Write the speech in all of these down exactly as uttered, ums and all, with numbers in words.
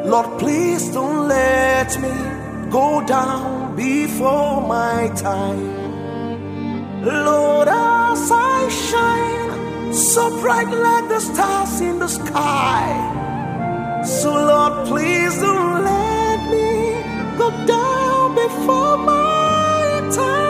Lord, please don't let me go down before my time. Lord, as I shine so bright like the stars in the sky, so Lord, please don't let me go down before my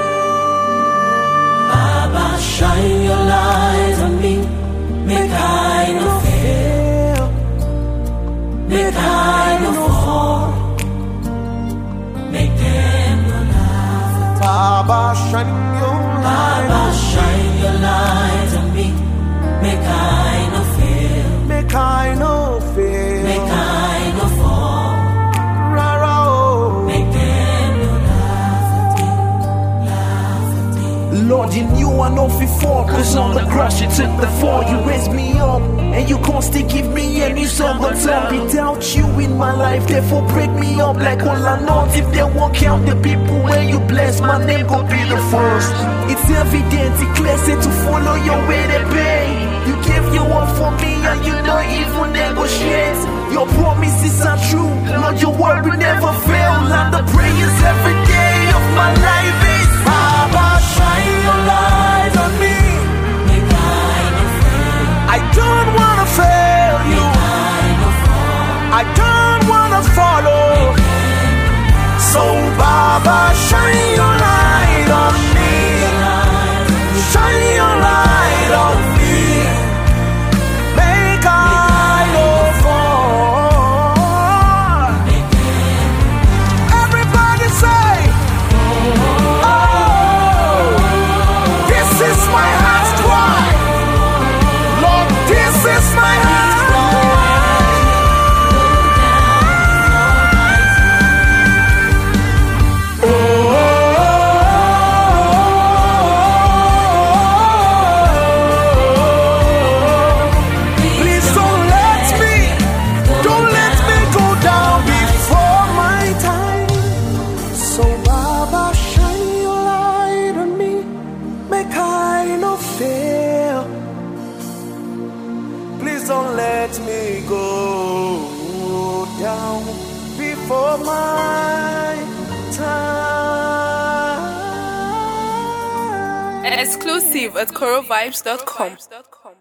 time. Baba, shine your light on me, make I no fail, make I no fall, make them no laugh. Baba, shine your light, Baba, shine your light on me, make I no fail, make I no fail, make I no fall, Rara, oh. make them no laugh at me, laugh at me. Lord, you knew I know before, cause on the cross you took the fall. You raised me up, and you can't still give me any song. But tell me, without you in my life, therefore break me up like all I know. If they won't count the people when you bless, my name go be the first. It's evident, it clear, say to follow your way to pay. You gave your word for me, and you don't even negotiate. Your promises are true, Lord, your word will never fail. And the prayers every day of my life is Baba, shine your light on me. Make I no fail, I don't wanna fail you, I no fall, I don't wanna follow. So Baba, shine your light on me, shine your light on me, make I no fall. Everybody say, oh, this is my heart's cry. Lord, this is my heart's cry. Please don't let me, don't let me go down before my time. So Baba, shine your light on me, make I no fail. Please don't let me go down before my time. Exclusive at corovibes dot com.